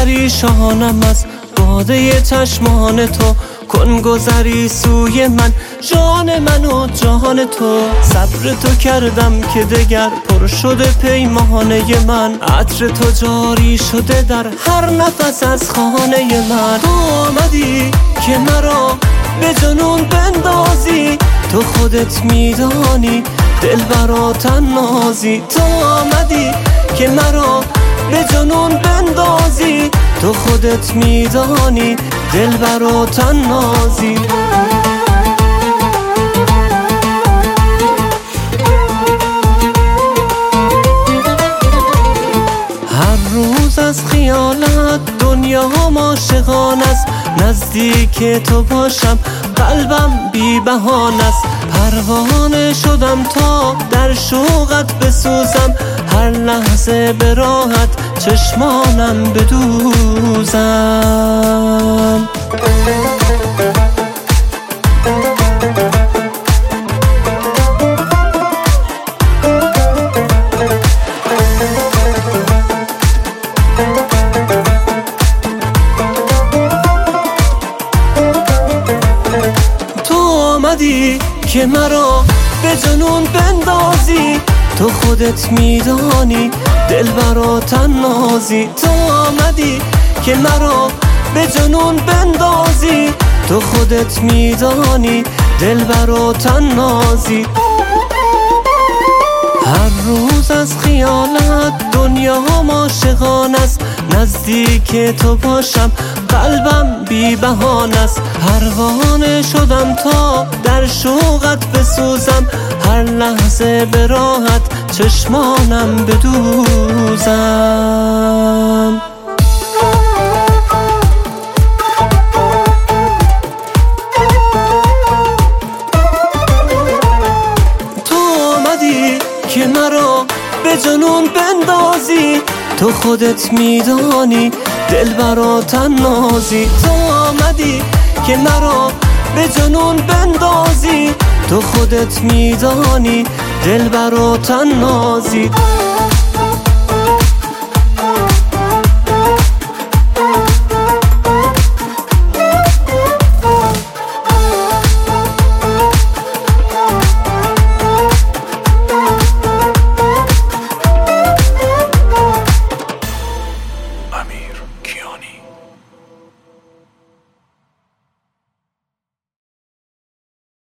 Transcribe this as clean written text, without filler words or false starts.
پریشانم از باده چشمان تو، کن گذری سوی من جان من و جان تو. صبر تو کردم که دگر پر شده پیمانه من، عطر تو جاری شده در هر نفس از خانه من. تو آمدی که مرا به جنون بندازی، تو خودت میدانی دل برا تنازی. تو آمدی که مرا به جنون بندازی، تو خودت میدانی دل برا تنازی. هر روز از خیالت دنیا عاشقان است، نزدیک تو باشم قلبم بی بهانه است. پروانه شدم تا در شوقت بسوزم، هر لحظه به راحت چشمانم بدوزم. آمدی که مرا به جنون بندازی، تو خودت میدانی دل برا تنازی. تو آمدی که مرا به جنون بندازی، تو خودت میدانی دل برا تنازی. هر روز از خیالت دنیا عاشقان است، نزدیک تو باشم قلبم بی بهانه است. پروانه شدم تا در شوقت بسوزم، هر لحظه به راحت چشمانم بدوزم. تو آمدی که مرا به جنون بندازی، تو خودت میدانی دل برا تنازی. تو آمدی که مرا به جنون بندازی، تو خودت میدانی دل برا تنازی.